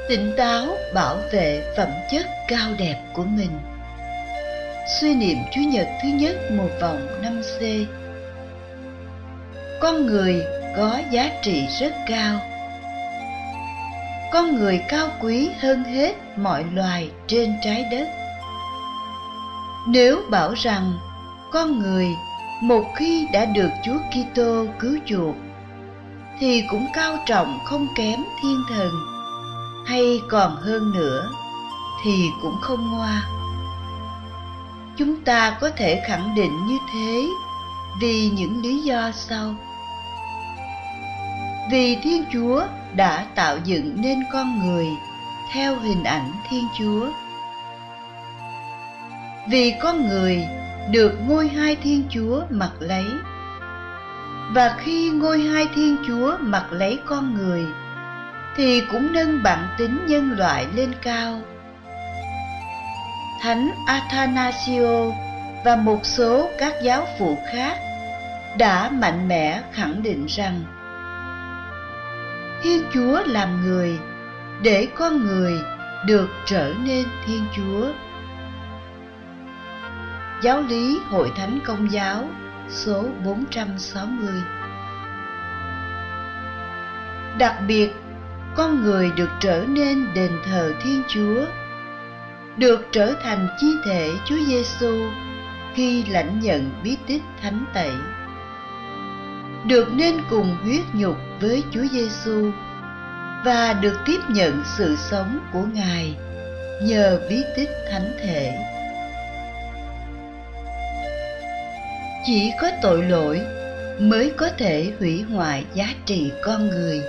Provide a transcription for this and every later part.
tỉnh táo bảo vệ phẩm chất cao đẹp của mình. Suy niệm Chủ nhật thứ nhất mùa vọng 5C. Con người có giá trị rất cao. Con người cao quý hơn hết mọi loài trên trái đất. Nếu bảo rằng con người một khi đã được Chúa Kitô cứu chuộc thì cũng cao trọng không kém thiên thần, hay còn hơn nữa thì cũng không ngoa. Chúng ta có thể khẳng định như thế vì những lý do sau. Vì Thiên Chúa đã tạo dựng nên con người theo hình ảnh Thiên Chúa. Vì con người được ngôi hai Thiên Chúa mặc lấy. Và khi ngôi hai Thiên Chúa mặc lấy con người thì cũng nâng bản tính nhân loại lên cao. Thánh Athanasio và một số các giáo phụ khác đã mạnh mẽ khẳng định rằng Thiên Chúa làm người để con người được trở nên Thiên Chúa. Giáo lý Hội Thánh Công giáo số 460. Đặc biệt, con người được trở nên đền thờ Thiên Chúa, được trở thành chi thể Chúa Giêsu khi lãnh nhận bí tích thánh tẩy, được nên cùng huyết nhục với Chúa Giêsu và được tiếp nhận sự sống của Ngài nhờ bí tích thánh thể. Chỉ có tội lỗi mới có thể hủy hoại giá trị con người.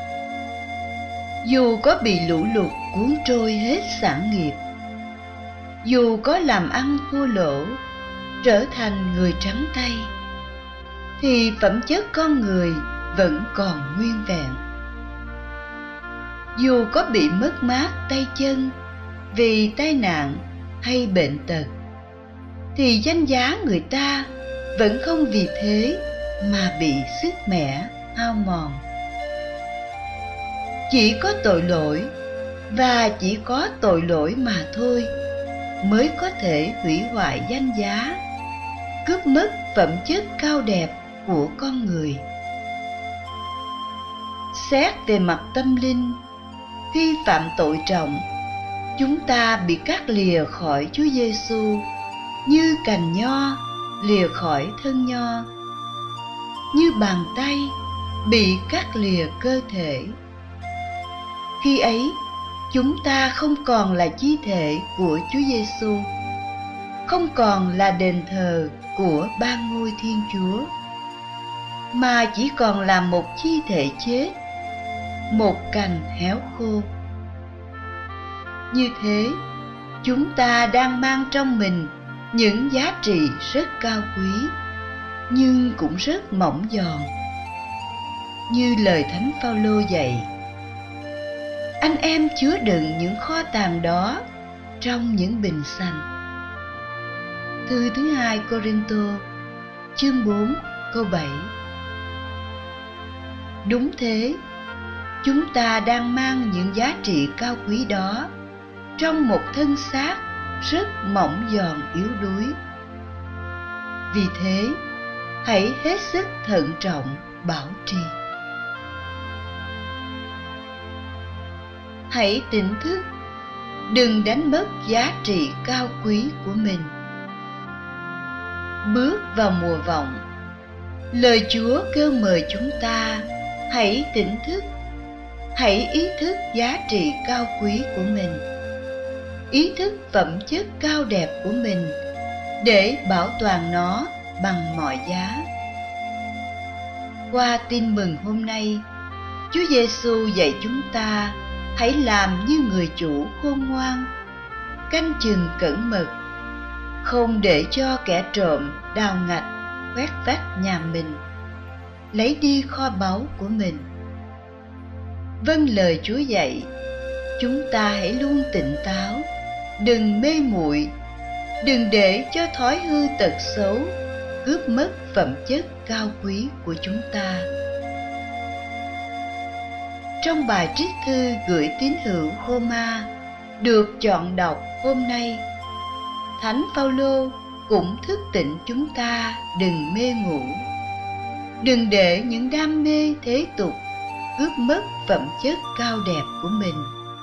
Dù có bị lũ lụt cuốn trôi hết sản nghiệp, dù có làm ăn thua lỗ, trở thành người trắng tay, thì phẩm chất con người vẫn còn nguyên vẹn. Dù có bị mất mát tay chân vì tai nạn hay bệnh tật, thì danh giá người ta vẫn không vì thế mà bị sứt mẻ, hao mòn. Chỉ có tội lỗi, và chỉ có tội lỗi mà thôi, mới có thể hủy hoại danh giá, cướp mất phẩm chất cao đẹp của con người. Xét về mặt tâm linh, khi phạm tội trọng, chúng ta bị cắt lìa khỏi Chúa Giêsu như cành nho lìa khỏi thân nho, như bàn tay bị cắt lìa cơ thể. Khi ấy, chúng ta không còn là chi thể của Chúa Giêsu, không còn là đền thờ của ba ngôi Thiên Chúa, mà chỉ còn là một chi thể chết, một cành héo khô. Như thế, chúng ta đang mang trong mình những giá trị rất cao quý, nhưng cũng rất mỏng giòn. Như lời Thánh Phaolô dạy, anh em chứa đựng những kho tàng đó trong những bình xanh. Thư thứ 2 Cô-rinh-tô, chương 4, câu 7. Đúng thế, chúng ta đang mang những giá trị cao quý đó trong một thân xác rất mỏng giòn yếu đuối. Vì thế, hãy hết sức thận trọng bảo trì. Hãy tỉnh thức, đừng đánh mất giá trị cao quý của mình. Bước vào mùa vọng, lời Chúa kêu mời chúng ta hãy tỉnh thức, hãy ý thức giá trị cao quý của mình, ý thức phẩm chất cao đẹp của mình để bảo toàn nó bằng mọi giá. Qua tin mừng hôm nay, Chúa Giêsu dạy chúng ta hãy làm như người chủ khôn ngoan, canh chừng cẩn mật, không để cho kẻ trộm đào ngạch quét vách nhà mình, lấy đi kho báu của mình. Vâng lời Chúa dạy, chúng ta hãy luôn tỉnh táo, đừng mê muội, đừng để cho thói hư tật xấu cướp mất phẩm chất cao quý của chúng ta. trong bài trích thư gửi tín hữu Roma được chọn đọc hôm nay, Thánh Phaolô cũng thức tỉnh chúng ta đừng mê ngủ, đừng để những đam mê thế tục cướp mất phẩm chất cao đẹp của mình.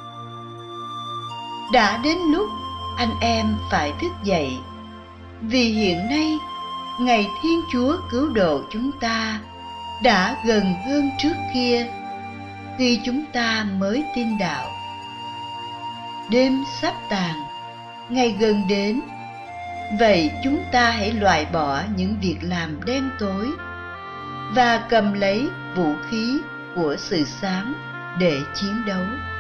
Đã đến lúc anh em phải thức dậy, vì hiện nay ngày Thiên Chúa cứu độ chúng ta đã gần hơn trước kia, khi chúng ta mới tin đạo. Đêm sắp tàn, ngày gần đến, vậy chúng ta hãy loại bỏ những việc làm đen tối và cầm lấy vũ khí của sự sáng để chiến đấu.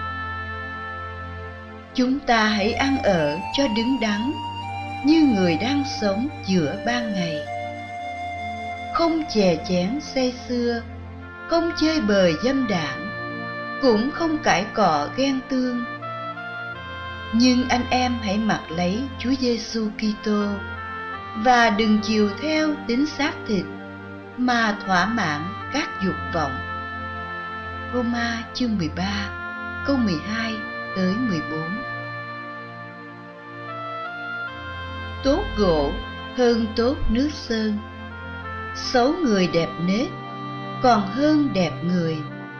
Chúng ta hãy ăn ở cho đứng đắn như người đang sống giữa ban ngày, không chè chén say sưa, không chơi bời dâm đảng, cũng không cãi cọ ghen tương. Nhưng anh em hãy mặc lấy Chúa Giêsu Kitô và đừng chiều theo tính xác thịt mà thỏa mãn các dục vọng. Roma chương 13 câu 12 tới 14. Tốt gỗ hơn tốt nước sơn, xấu người đẹp nết còn hơn đẹp người.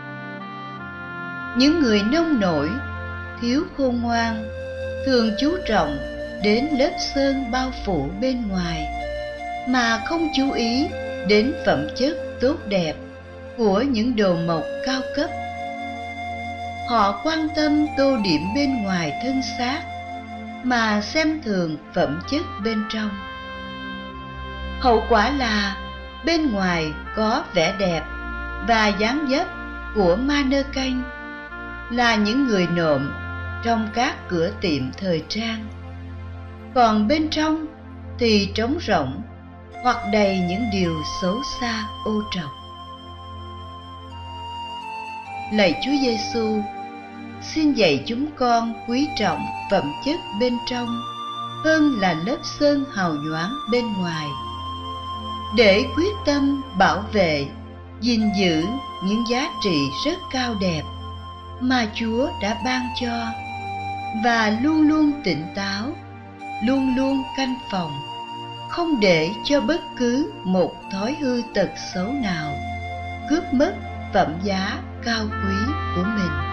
Những người nông nổi, thiếu khôn ngoan thường chú trọng đến lớp sơn bao phủ bên ngoài mà không chú ý đến phẩm chất tốt đẹp của những đồ mộc cao cấp. Họ quan tâm tô điểm bên ngoài thân xác mà xem thường phẩm chất bên trong. Hậu quả là bên ngoài có vẻ đẹp và dáng dấp của mannequin, là những người nộm trong các cửa tiệm thời trang, còn bên trong thì trống rỗng hoặc đầy những điều xấu xa ô trọc. Lạy Chúa Giêsu, xin dạy chúng con quý trọng phẩm chất bên trong hơn là lớp sơn hào nhoáng bên ngoài, để quyết tâm bảo vệ, gìn giữ những giá trị rất cao đẹp mà Chúa đã ban cho, và luôn luôn tỉnh táo, luôn luôn canh phòng, không để cho bất cứ một thói hư tật xấu nào cướp mất phẩm giá cao quý của mình.